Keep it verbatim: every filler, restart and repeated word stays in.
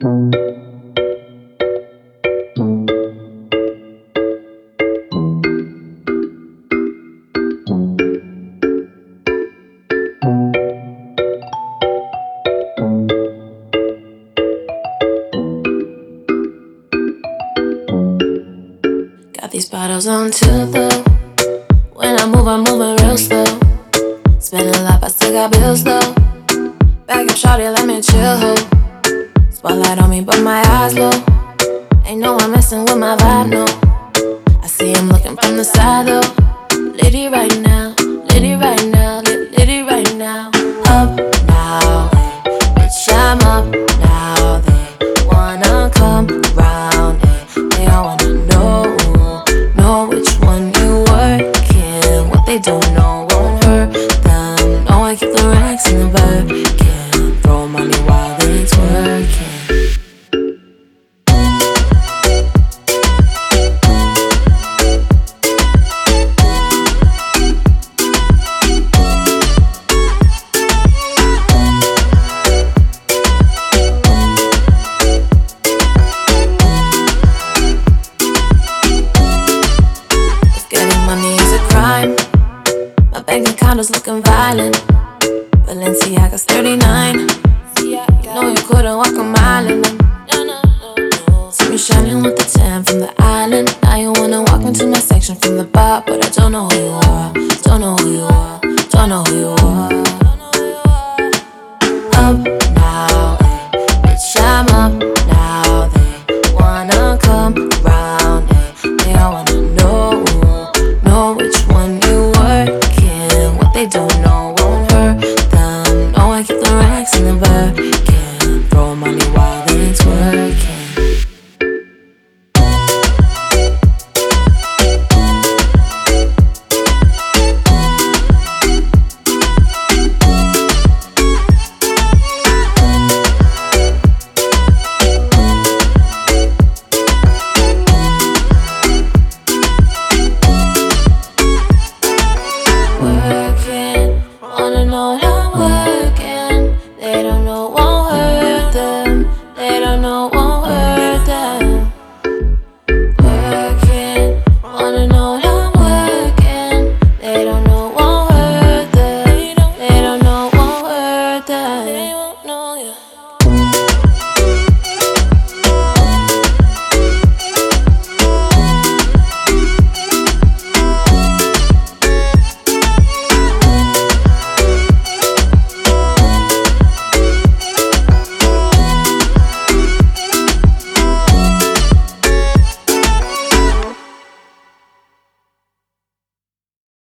Got these bottles on tilt though. When I move, I'm moving real slow. Spending a lot, but still got bills though. Back up, shawty, let me chill, ho. Spotlight on me, but my eyes low. Ain't no one messing with my vibe, no. I see him looking from the side though. Litty right now, litty right now, lit, litty right now. Up now, eh, bitch, I'm up now. They wanna come round, eh. They all wanna know, know which one you working. What they don't know won't hurt them. No, I keep the racks in the Birkin. Throw money while they twerking. My bank account is looking violent. Balenciaga's thirty-nine. You know you couldn't walk a mile in them. See me shining with the tan from the